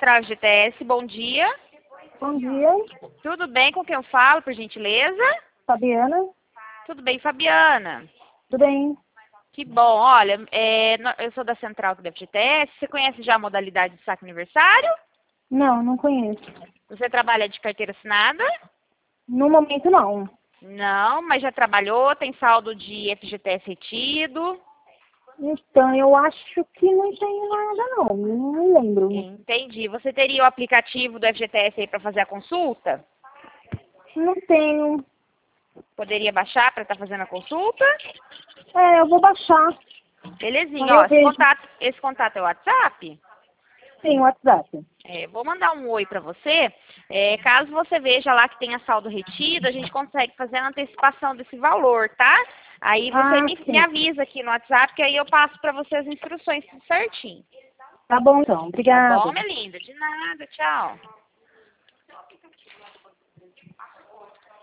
Central FGTS, bom dia. Bom dia, Tudo bem com quem eu falo, por gentileza? Fabiana. Tudo bem, Fabiana? Tudo bem? Que bom, olha, eu sou da Central do FGTS, você conhece já a modalidade de saque aniversário? Não conheço. Você trabalha de carteira assinada? No momento, não. Não, mas já trabalhou, tem saldo de FGTS retido? Então, eu acho que não tenho nada, não me lembro. Entendi. Você teria o aplicativo do FGTS aí para fazer a consulta? Não tenho. Poderia baixar para estar fazendo a consulta? Eu vou baixar. Aí Belezinha, ó, eu vejo. esse contato é o WhatsApp? Sim, WhatsApp. Vou mandar um oi para você. Caso você veja lá que tenha saldo retido, a gente consegue fazer a antecipação desse valor, tá? Aí você me Sim. avisa aqui no WhatsApp, que aí eu passo para você as instruções tudo certinho. Tá bom, então. Tá Obrigada. bom, minha linda? De nada, tchau.